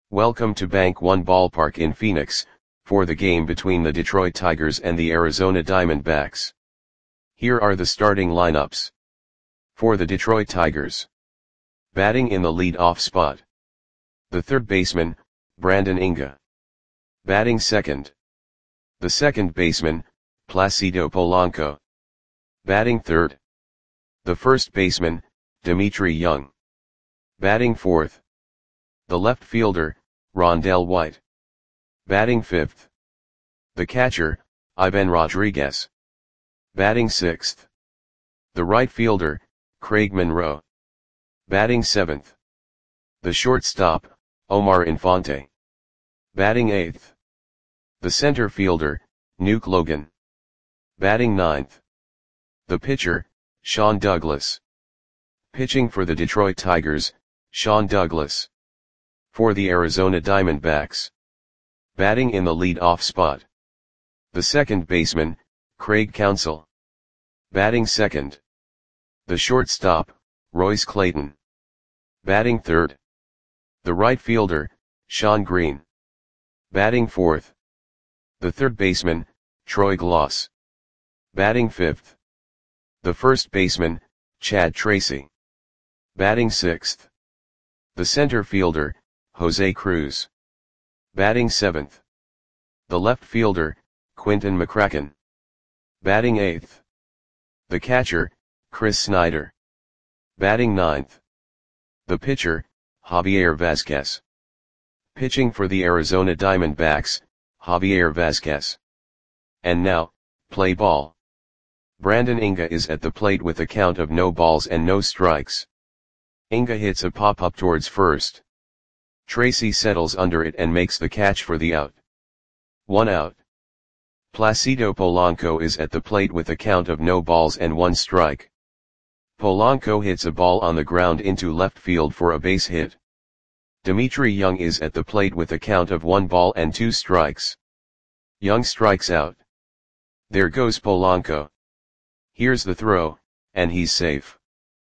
Welcome to Bank One Ballpark in Phoenix, for the game between the Detroit Tigers and the Arizona Diamondbacks. Here are the starting lineups. For the Detroit Tigers. Batting in the lead-off spot. The third baseman, Brandon Inge. Batting second. The second baseman, Placido Polanco. Batting third. The first baseman, Dmitry Young. Batting fourth. The left fielder, Rondell White. Batting fifth. The catcher, Ivan Rodriguez. Batting sixth. The right fielder, Craig Monroe. Batting seventh. The shortstop, Omar Infante. Batting eighth. The center fielder, Nuke Logan. Batting ninth. The pitcher, Sean Douglas. Pitching for the Detroit Tigers, Sean Douglas. For the Arizona Diamondbacks. Batting in the lead-off spot. The second baseman, Craig Counsell. Batting second. The shortstop, Royce Clayton. Batting third. The right fielder, Shawn Green. Batting fourth. The third baseman, Troy Glaus. Batting fifth. The first baseman, Chad Tracy. Batting sixth. The center fielder, Jose Cruz. Batting seventh. The left fielder, Quinton McCracken. Batting eighth. The catcher, Chris Snyder. Batting ninth. The pitcher, Javier Vazquez. Pitching for the Arizona Diamondbacks, Javier Vazquez. And now, play ball. Brandon Inge is at the plate with a count of no balls and no strikes. Inge hits a pop-up towards first. Tracy settles under it and makes the catch for the out. 1 out. Placido Polanco is at the plate with a count of no balls and 1 strike. Polanco hits a ball on the ground into left field for a base hit. Dmitry Young is at the plate with a count of 1 ball and 2 strikes. Young strikes out. There goes Polanco. Here's the throw, and he's safe.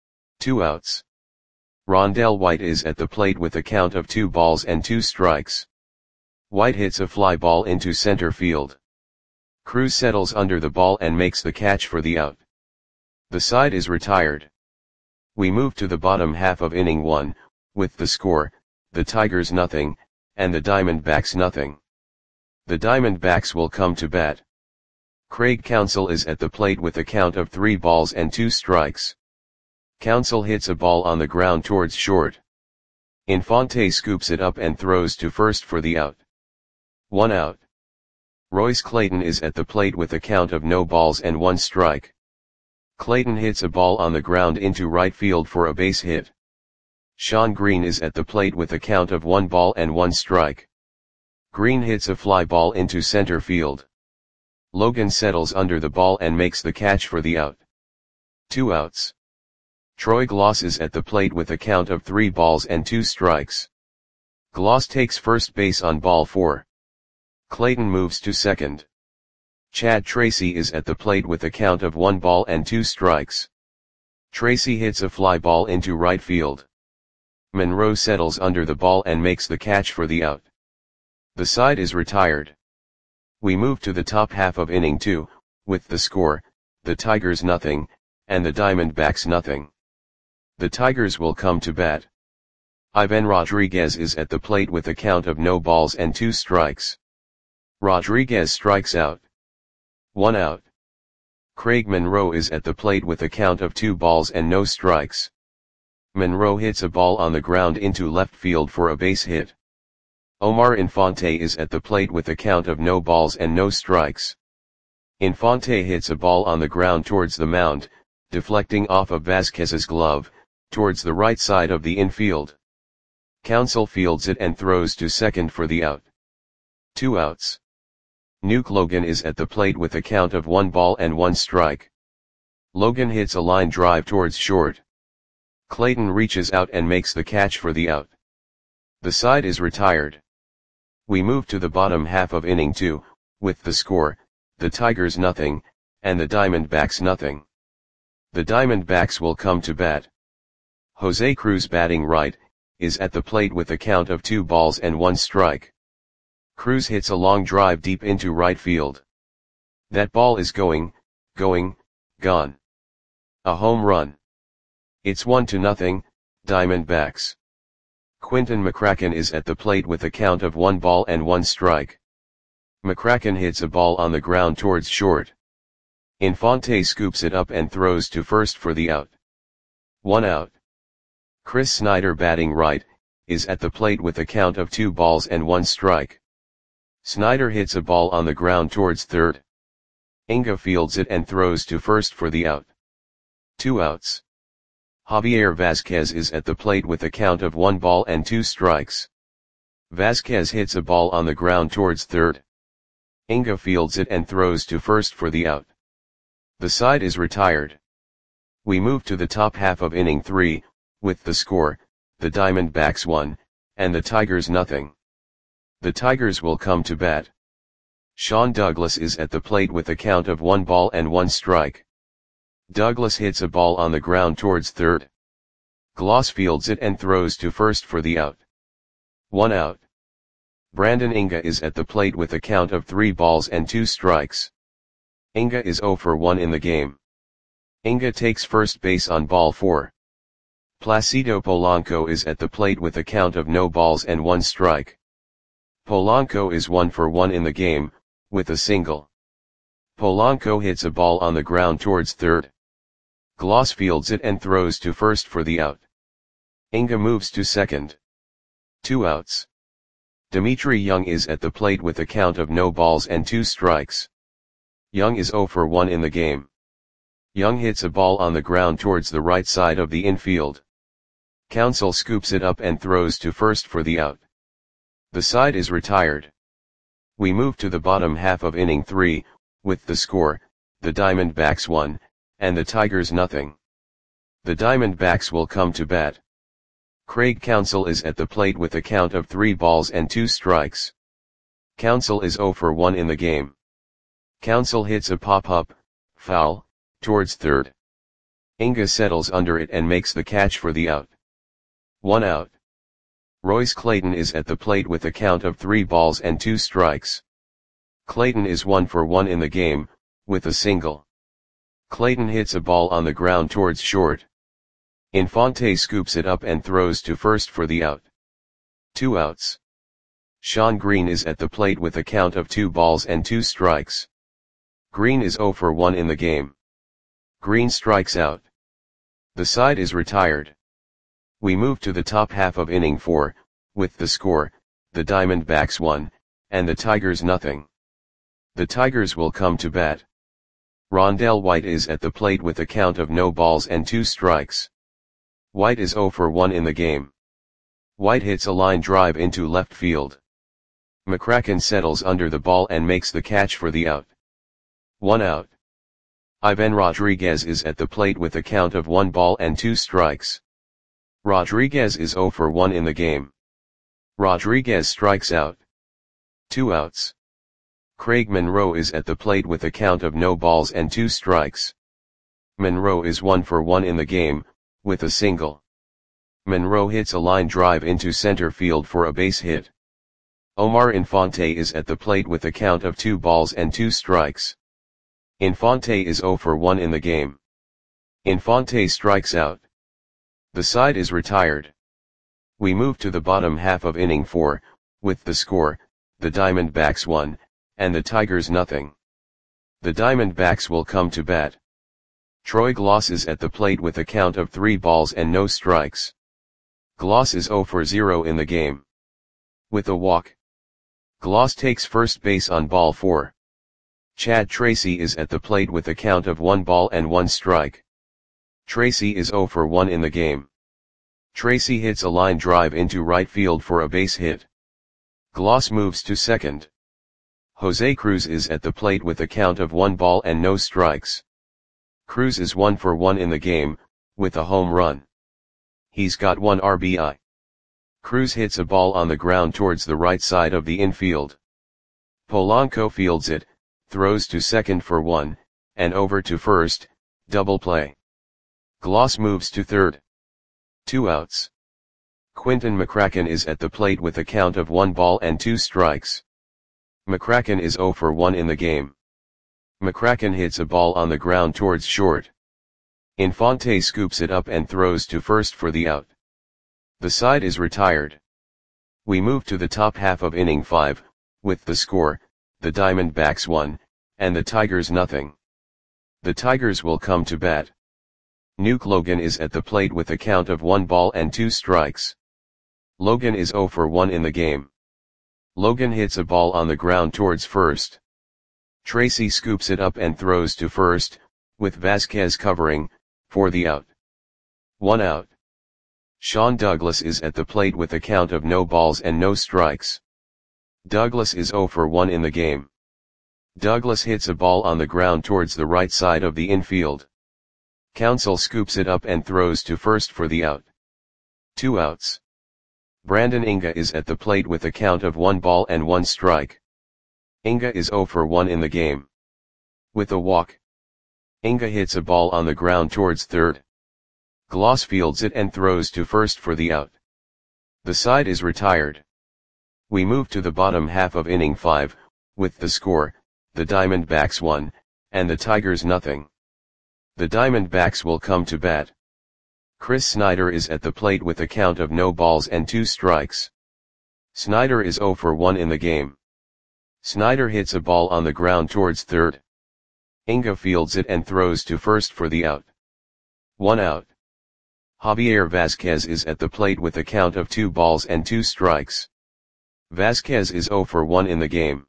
2 outs. Rondell White is at the plate with a count of 2 balls and 2 strikes. White hits a fly ball into center field. Cruz settles under the ball and makes the catch for the out. The side is retired. We move to the bottom half of inning 1, with the score, the Tigers nothing, and the Diamondbacks nothing. The Diamondbacks will come to bat. Craig Counsell is at the plate with a count of 3 balls and 2 strikes. Counsell hits a ball on the ground towards short. Infante scoops it up and throws to first for the out. 1 out. Royce Clayton is at the plate with a count of no balls and 1 strike. Clayton hits a ball on the ground into right field for a base hit. Shawn Green is at the plate with a count of 1 ball and 1 strike. Green hits a fly ball into center field. Logan settles under the ball and makes the catch for the out. 2 outs. Troy Glaus is at the plate with a count of 3 balls and 2 strikes. Glaus takes first base on ball 4. Clayton moves to second. Chad Tracy is at the plate with a count of 1 ball and 2 strikes. Tracy hits a fly ball into right field. Monroe settles under the ball and makes the catch for the out. The side is retired. We move to the top half of inning 2, with the score, the Tigers nothing, and the Diamondbacks nothing. The Tigers will come to bat. Ivan Rodriguez is at the plate with a count of no balls and 2 strikes. Rodriguez strikes out. 1 out. Craig Monroe is at the plate with a count of 2 balls and no strikes. Monroe hits a ball on the ground into left field for a base hit. Omar Infante is at the plate with a count of no balls and no strikes. Infante hits a ball on the ground towards the mound, deflecting off of Vazquez's glove, towards the right side of the infield. Counsell fields it and throws to second for the out. 2 outs. Nuke Logan is at the plate with a count of 1 ball and 1 strike. Logan hits a line drive towards short. Clayton reaches out and makes the catch for the out. The side is retired. We move to the bottom half of inning 2, with the score, the Tigers nothing, and the Diamondbacks nothing. The Diamondbacks will come to bat. Jose Cruz batting right, is at the plate with a count of 2 balls and 1 strike. Cruz hits a long drive deep into right field. That ball is gone. A home run. It's 1-0, Diamondbacks. Quinton McCracken is at the plate with a count of 1 ball and 1 strike. McCracken hits a ball on the ground towards short. Infante scoops it up and throws to first for the out. 1 out. Chris Snyder, batting right, is at the plate with a count of 2 balls and 1 strike. Snyder hits a ball on the ground towards third. Inga fields it and throws to first for the out. 2 outs. Javier Vazquez is at the plate with a count of 1 ball and 2 strikes. Vazquez hits a ball on the ground towards third. Inga fields it and throws to first for the out. The side is retired. We move to the top half of inning 3, with the score, the Diamondbacks 1, and the Tigers nothing. The Tigers will come to bat. Sean Douglas is at the plate with a count of 1 ball and 1 strike. Douglas hits a ball on the ground towards third. Gloss fields it and throws to first for the out. 1 out. Brandon Inga is at the plate with a count of 3 balls and 2 strikes. Inga is 0 for 1 in the game. Inga takes first base on ball 4. Placido Polanco is at the plate with a count of no balls and 1 strike. Polanco is 1 for 1 in the game, with a single. Polanco hits a ball on the ground towards third. Gloss fields it and throws to first for the out. Inga moves to second. 2 outs. Dimitri Young is at the plate with a count of no balls and 2 strikes. Young is 0 for 1 in the game. Young hits a ball on the ground towards the right side of the infield. Counsell scoops it up and throws to first for the out. The side is retired. We move to the bottom half of inning 3, with the score, the Diamondbacks 1, and the Tigers nothing. The Diamondbacks will come to bat. Craig Counsell is at the plate with a count of 3 balls and 2 strikes. Counsell is 0 for 1 in the game. Counsell hits a pop-up, foul, towards third. Inga settles under it and makes the catch for the out. 1 out. Royce Clayton is at the plate with a count of 3 balls and 2 strikes. Clayton is 1 for 1 in the game, with a single. Clayton hits a ball on the ground towards short. Infante scoops it up and throws to first for the out. 2 outs. Sean Green is at the plate with a count of 2 balls and 2 strikes. Green is 0 for 1 in the game. Green strikes out. The side is retired. We move to the top half of inning 4, with the score, the Diamondbacks 1, and the Tigers nothing. The Tigers will come to bat. Rondell White is at the plate with a count of no balls and 2 strikes. White is 0 for 1 in the game. White hits a line drive into left field. McCracken settles under the ball and makes the catch for the out. 1 out. Ivan Rodriguez is at the plate with a count of 1 ball and 2 strikes. Rodriguez is 0 for 1 in the game. Rodriguez strikes out. 2 outs. Craig Monroe is at the plate with a count of no balls and 2 strikes. Monroe is 1 for 1 in the game, with a single. Monroe hits a line drive into center field for a base hit. Omar Infante is at the plate with a count of 2 balls and 2 strikes. Infante is 0 for 1 in the game. Infante strikes out. The side is retired. We move to the bottom half of inning 4, with the score, the Diamondbacks 1, and the Tigers nothing. The Diamondbacks will come to bat. Troy Gloss is at the plate with a count of 3 balls and no strikes. Gloss is 0 for 0 in the game. With a walk. Gloss takes first base on ball 4. Chad Tracy is at the plate with a count of 1 ball and 1 strike. Tracy is 0 for 1 in the game. Tracy hits a line drive into right field for a base hit. Gloss moves to second. Jose Cruz is at the plate with a count of 1 ball and no strikes. Cruz is 1 for 1 in the game, with a home run. He's got 1 RBI. Cruz hits a ball on the ground towards the right side of the infield. Polanco fields it, throws to second for 1, and over to first, double play. Gloss moves to third. 2 outs. Quinton McCracken is at the plate with a count of 1 ball and 2 strikes. McCracken is 0 for 1 in the game. McCracken hits a ball on the ground towards short. Infante scoops it up and throws to first for the out. The side is retired. We move to the top half of inning 5, with the score, the Diamondbacks 1, and the Tigers nothing. The Tigers will come to bat. Nuke Logan is at the plate with a count of 1 ball and 2 strikes. Logan is 0 for 1 in the game. Logan hits a ball on the ground towards first. Tracy scoops it up and throws to first, with Vasquez covering, for the out. 1 out. Sean Douglas is at the plate with a count of no balls and no strikes. Douglas is 0 for 1 in the game. Douglas hits a ball on the ground towards the right side of the infield. Counsell scoops it up and throws to first for the out. 2 outs. Brandon Inga is at the plate with a count of 1 ball and 1 strike. Inga is 0 for 1 in the game. With a walk. Inga hits a ball on the ground towards third. Gloss fields it and throws to first for the out. The side is retired. We move to the bottom half of inning 5, with the score, the Diamondbacks 1, and the Tigers nothing. The Diamondbacks will come to bat. Chris Snyder is at the plate with a count of no balls and 2 strikes. Snyder is 0 for 1 in the game. Snyder hits a ball on the ground towards third. Inga fields it and throws to first for the out. 1 out. Javier Vasquez is at the plate with a count of 2 balls and 2 strikes. Vasquez is 0 for 1 in the game.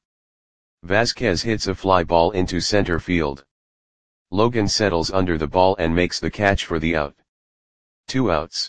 Vasquez hits a fly ball into center field. Logan settles under the ball and makes the catch for the out. 2 outs.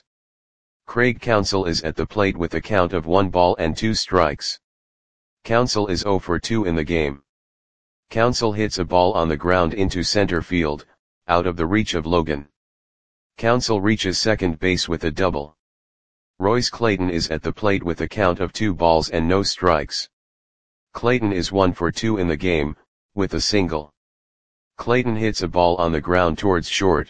Craig Counsell is at the plate with a count of 1 ball and 2 strikes. Counsell is 0 for 2 in the game. Counsell hits a ball on the ground into center field, out of the reach of Logan. Counsell reaches second base with a double. Royce Clayton is at the plate with a count of 2 balls and no strikes. Clayton is 1 for 2 in the game, with a single. Clayton hits a ball on the ground towards short.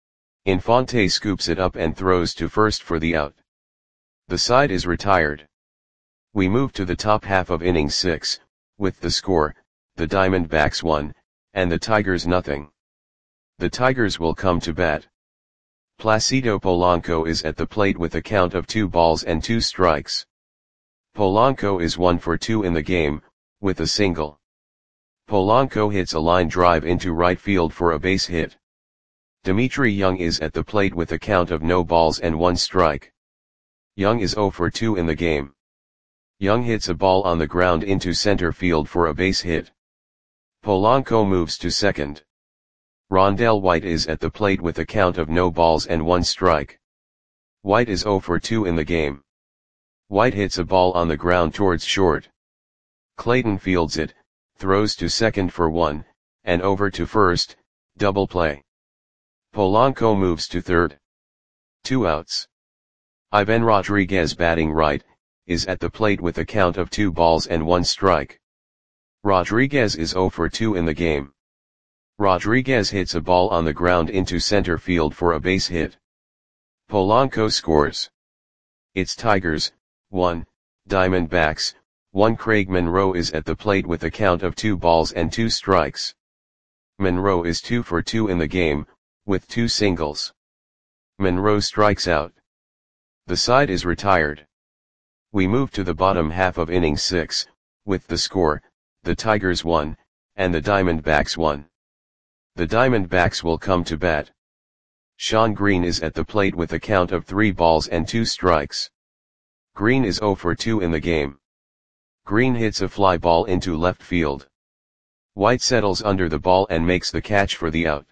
Infante scoops it up and throws to first for the out. The side is retired. We move to the top half of inning 6, with the score, the Diamondbacks 1, and the Tigers nothing. The Tigers will come to bat. Placido Polanco is at the plate with a count of 2 balls and 2 strikes. Polanco is 1 for 2 in the game, with a single. Polanco hits a line drive into right field for a base hit. Dimitri Young is at the plate with a count of no balls and 1 strike. Young is 0 for 2 in the game. Young hits a ball on the ground into center field for a base hit. Polanco moves to second. Rondell White is at the plate with a count of no balls and 1 strike. White is 0 for 2 in the game. White hits a ball on the ground towards short. Clayton fields it, throws to second for 1, and over to first, double play. Polanco moves to third. 2 outs. Ivan Rodriguez batting right, is at the plate with a count of 2 balls and 1 strike. Rodriguez is 0 for 2 in the game. Rodriguez hits a ball on the ground into center field for a base hit. Polanco scores. It's Tigers, 1, Diamondbacks, 1. Craig Monroe is at the plate with a count of 2 balls and 2 strikes. Monroe is 2 for 2 in the game, with 2 singles. Monroe strikes out. The side is retired. We move to the bottom half of inning 6, with the score, the Tigers 1, and the Diamondbacks 1. The Diamondbacks will come to bat. Sean Green is at the plate with a count of 3 balls and 2 strikes. Green is 0 for 2 in the game. Green hits a fly ball into left field. White settles under the ball and makes the catch for the out.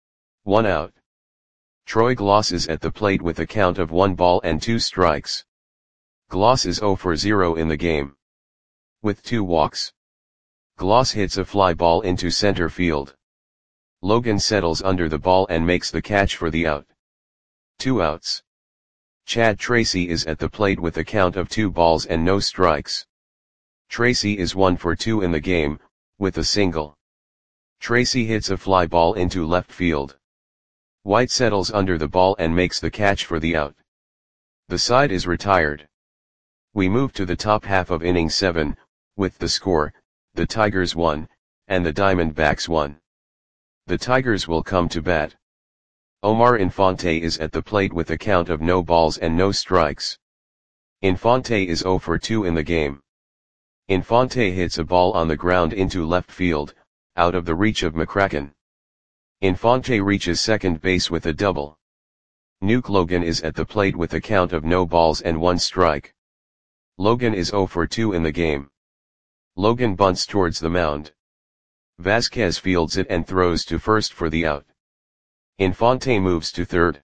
1 out. Troy Gloss is at the plate with a count of 1 ball and 2 strikes. Gloss is 0 for 0 in the game. With 2 walks. Gloss hits a fly ball into center field. Logan settles under the ball and makes the catch for the out. 2 outs. Chad Tracy is at the plate with a count of 2 balls and no strikes. Tracy is 1 for 2 in the game, with a single. Tracy hits a fly ball into left field. White settles under the ball and makes the catch for the out. The side is retired. We move to the top half of inning 7, with the score, the Tigers 1, and the Diamondbacks 1. The Tigers will come to bat. Omar Infante is at the plate with a count of no balls and no strikes. Infante is 0 for 2 in the game. Infante hits a ball on the ground into left field, out of the reach of McCracken. Infante reaches second base with a double. Nuke Logan is at the plate with a count of no balls and 1 strike. Logan is 0 for 2 in the game. Logan bunts towards the mound. Vasquez fields it and throws to first for the out. Infante moves to third.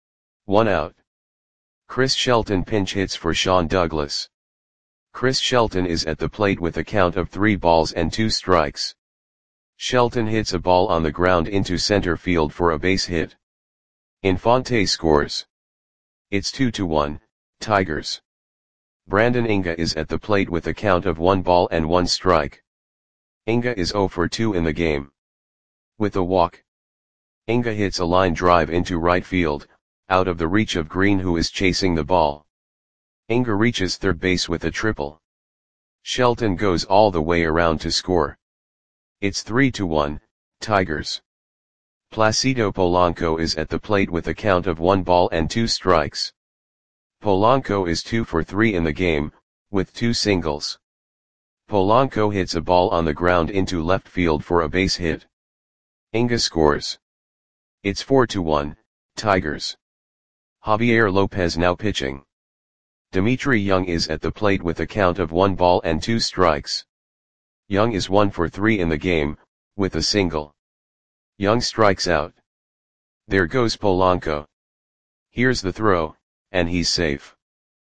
1 out. Chris Shelton pinch hits for Sean Douglas. Chris Shelton is at the plate with a count of 3 balls and 2 strikes. Shelton hits a ball on the ground into center field for a base hit. Infante scores. It's 2-1, Tigers. Brandon Inga is at the plate with a count of 1 ball and 1 strike. Inga is 0 for 2 in the game. With a walk, Inga hits a line drive into right field, out of the reach of Green, who is chasing the ball. Inga reaches third base with a triple. Shelton goes all the way around to score. It's 3-1, Tigers. Placido Polanco is at the plate with a count of 1 ball and 2 strikes. Polanco is 2 for 3 in the game, with 2 singles. Polanco hits a ball on the ground into left field for a base hit. Inga scores. It's 4-1, Tigers. Javier Lopez now pitching. Dimitri Young is at the plate with a count of 1 ball and 2 strikes. Young is 1 for 3 in the game, with a single. Young strikes out. There goes Polanco. Here's the throw, and he's safe.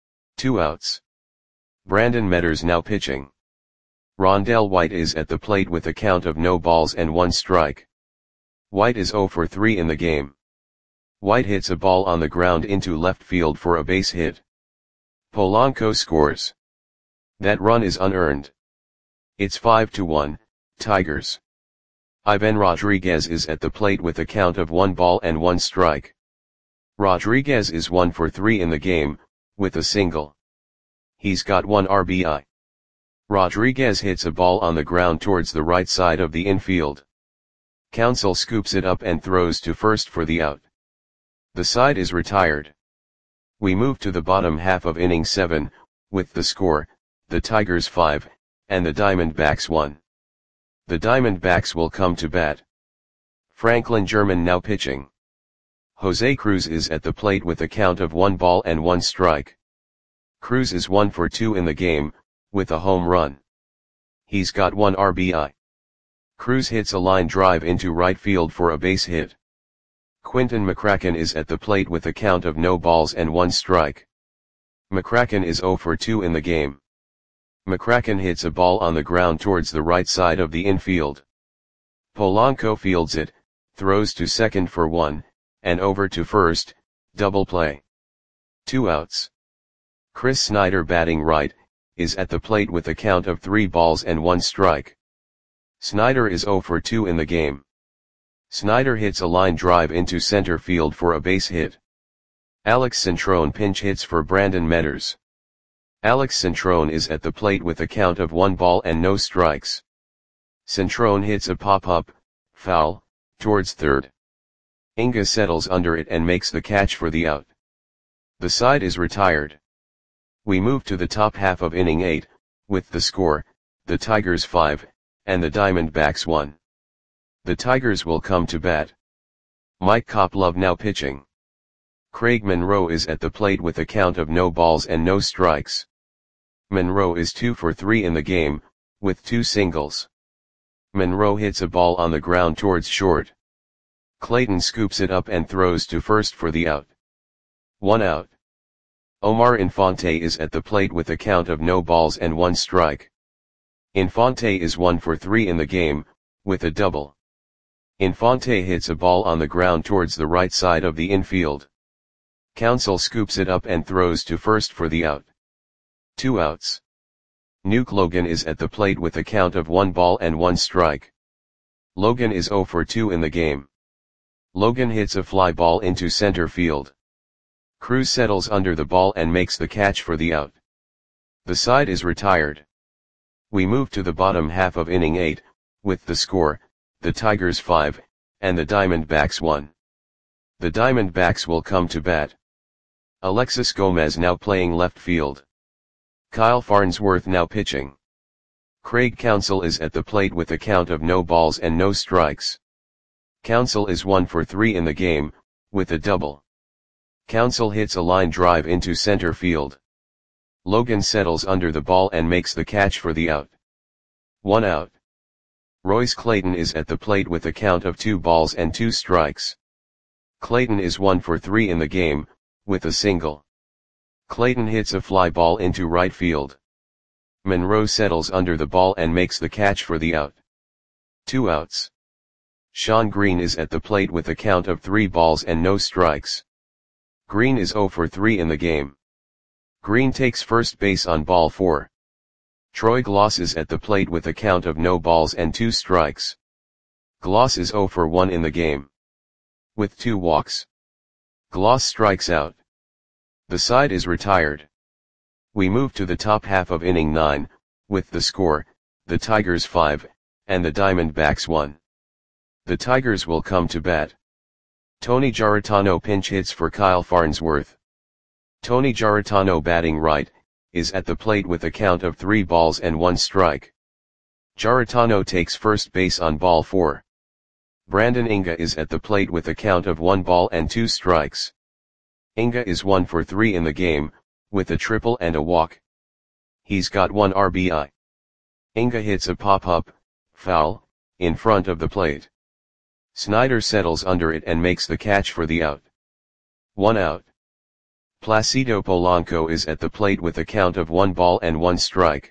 2 outs. Brandon Metters now pitching. Rondell White is at the plate with a count of no balls and 1 strike. White is 0 for 3 in the game. White hits a ball on the ground into left field for a base hit. Polanco scores. That run is unearned. It's 5-1, Tigers. Ivan Rodriguez is at the plate with a count of 1 ball and 1 strike. Rodriguez is 1 for 3 in the game, with a single. He's got 1 RBI. Rodriguez hits a ball on the ground towards the right side of the infield. Counsell scoops it up and throws to first for the out. The side is retired. We move to the bottom half of inning 7, with the score, the Tigers 5, and the Diamondbacks 1. The Diamondbacks will come to bat. Franklin German now pitching. Jose Cruz is at the plate with a count of 1 ball and 1 strike. Cruz is 1 for 2 in the game, with a home run. He's got 1 RBI. Cruz hits a line drive into right field for a base hit. Quinton McCracken is at the plate with a count of no balls and 1 strike. McCracken is 0 for 2 in the game. McCracken hits a ball on the ground towards the right side of the infield. Polanco fields it, throws to second for 1, and over to first, double play. 2 outs. Chris Snyder batting right, is at the plate with a count of 3 balls and 1 strike. Snyder is 0 for 2 in the game. Snyder hits a line drive into center field for a base hit. Alex Centrone pinch hits for Brandon Metters. Alex Centrone is at the plate with a count of 1 ball and no strikes. Centrone hits a pop-up, foul, towards third. Inga settles under it and makes the catch for the out. The side is retired. We move to the top half of inning 8, with the score, the Tigers 5, and the Diamondbacks 1. The Tigers will come to bat. Mike Koplov now pitching. Craig Monroe is at the plate with a count of no balls and no strikes. Monroe is 2 for 3 in the game, with 2 singles. Monroe hits a ball on the ground towards short. Clayton scoops it up and throws to first for the out. 1 out. Omar Infante is at the plate with a count of no balls and 1 strike. Infante is 1 for 3 in the game, with a double. Infante hits a ball on the ground towards the right side of the infield. Counsell scoops it up and throws to first for the out. 2 outs. Nuke Logan is at the plate with a count of 1 ball and 1 strike. Logan is 0 for 2 in the game. Logan hits a fly ball into center field. Cruz settles under the ball and makes the catch for the out. The side is retired. We move to the bottom half of inning 8, with the score, the Tigers 5, and the Diamondbacks 1. The Diamondbacks will come to bat. Alexis Gomez now playing left field. Kyle Farnsworth now pitching. Craig Counsell is at the plate with a count of no balls and no strikes. Counsell is 1 for 3 in the game, with a double. Counsell hits a line drive into center field. Logan settles under the ball and makes the catch for the out. 1 out. Royce Clayton is at the plate with a count of 2 balls and 2 strikes. Clayton is 1 for 3 in the game, with a single. Clayton hits a fly ball into right field. Monroe settles under the ball and makes the catch for the out. 2 outs. Shawn Green is at the plate with a count of 3 balls and no strikes. Green is 0 for 3 in the game. Green takes first base on ball 4. Troy Glaus is at the plate with a count of no balls and 2 strikes. Glaus is 0 for 1 in the game. With 2 walks. Glaus strikes out. The side is retired. We move to the top half of inning 9, with the score, the Tigers 5, and the Diamondbacks 1. The Tigers will come to bat. Tony Giarratano pinch hits for Kyle Farnsworth. Tony Giarratano batting right, is at the plate with a count of 3 balls and 1 strike. Giarratano takes first base on ball 4. Brandon Inga is at the plate with a count of 1 ball and 2 strikes. Inga is 1 for 3 in the game, with a triple and a walk. He's got 1 RBI. Inga hits a pop-up, foul, in front of the plate. Snyder settles under it and makes the catch for the out. 1 out. Placido Polanco is at the plate with a count of 1 ball and 1 strike.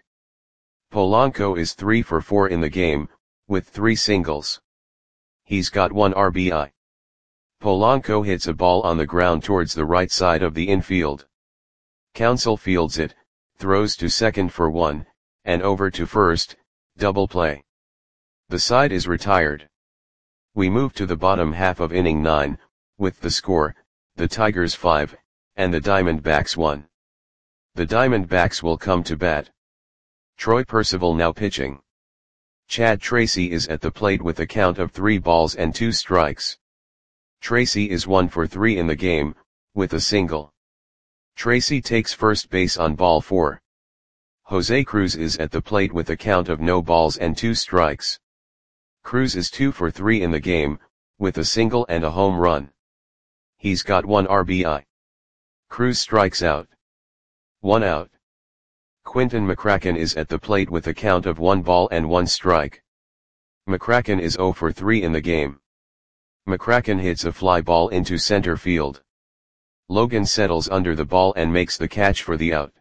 Polanco is 3 for 4 in the game, with 3 singles. He's got 1 RBI. Polanco hits a ball on the ground towards the right side of the infield. Counsell fields it, throws to second for 1, and over to first, double play. The side is retired. We move to the bottom half of inning 9, with the score, the Tigers 5, and the Diamondbacks 1. The Diamondbacks will come to bat. Troy Percival now pitching. Chad Tracy is at the plate with a count of 3 balls and 2 strikes. Tracy is 1 for 3 in the game, with a single. Tracy takes first base on ball 4. Jose Cruz is at the plate with a count of no balls and 2 strikes. Cruz is 2 for 3 in the game, with a single and a home run. He's got 1 RBI. Cruz strikes out. 1 out. Quinton McCracken is at the plate with a count of 1 ball and 1 strike. McCracken is 0 for 3 in the game. McCracken hits a fly ball into center field. Logan settles under the ball and makes the catch for the out.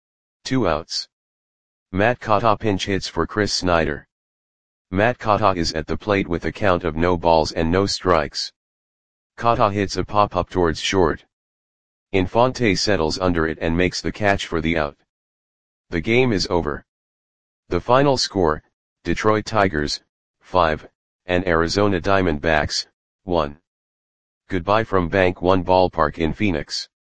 2 outs. Matt Cotta pinch hits for Chris Snyder. Matt Cotta is at the plate with a count of no balls and no strikes. Cotta hits a pop-up towards short. Infante settles under it and makes the catch for the out. The game is over. The final score, Detroit Tigers, 5, and Arizona Diamondbacks, 1. Goodbye from Bank One Ballpark in Phoenix.